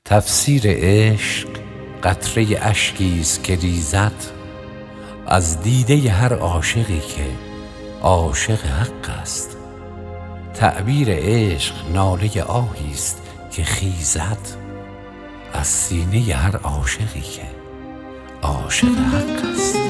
تفسیر عشق قطره اشکیست که ریزد از دیده هر عاشقی که عاشق حق است. تعبیر عشق ناله آهیست که خیزد از سینه هر عاشقی که عاشق حق است.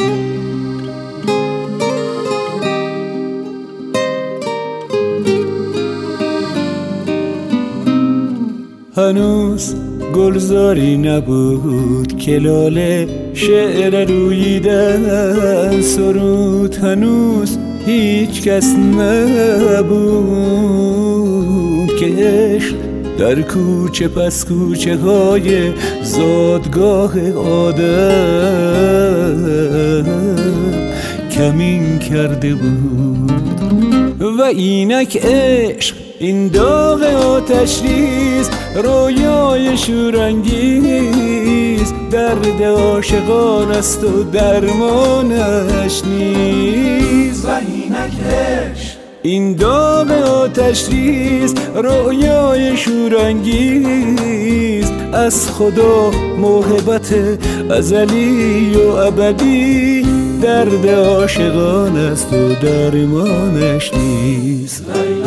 هنوز گلزاری نبود که لاله شعر روییدن سرود، هنوز هیچ کس نبود که عشق در کوچه پس کوچه های زادگاه آدم کمین کرده بود. و اینک عشق این داغ آتش ریز، رویای شورانگیز، درد عاشقان است و درمانش نیست. و اینک عشق این داغ آتش ریز، رویای شورانگیز، از خدا محبت ازلی و ابدی، درد عاشقان است و درمانش نیست.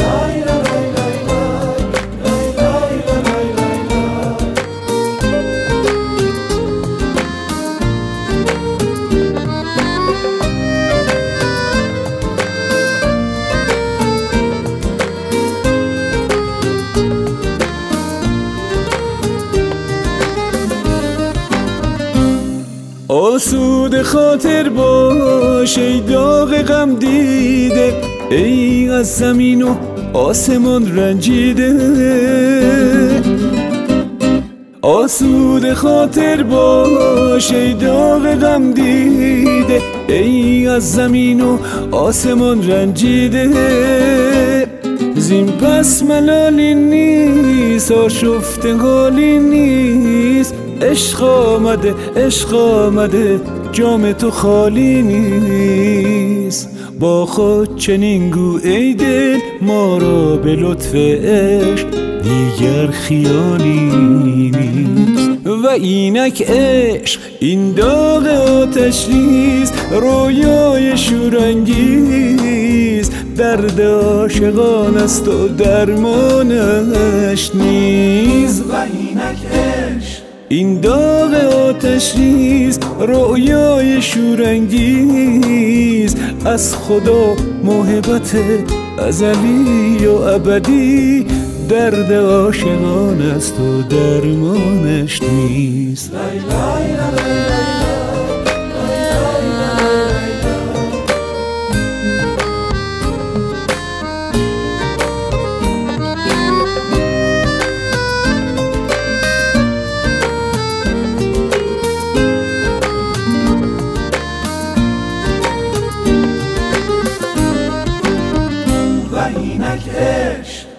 آسود خاطر باش ای داغ غم دیده، ای از زمین و آسمان رنجیده. آسود خاطر باش ای داغ غم دیده، ای از زمین و آسمان رنجیده. زین پس ملالی نیست، آشفته حالی نیست، عشق آمده عشق آمده، جام تو خالی نیست. با خود چنین گو ای دل، ما را به لطف عشق دیگر خیالی نیست. و اینک عشق این داغ آتش ریز، رویای شورانگیز، درد عاشقان است و درمانش نیست. و اینک عشق این داغ آتش ریز، رویای شورانگیز، از خدا محبت ازلی و ابدی، درد عاشقان است و درمانش نیست. و اینک عشق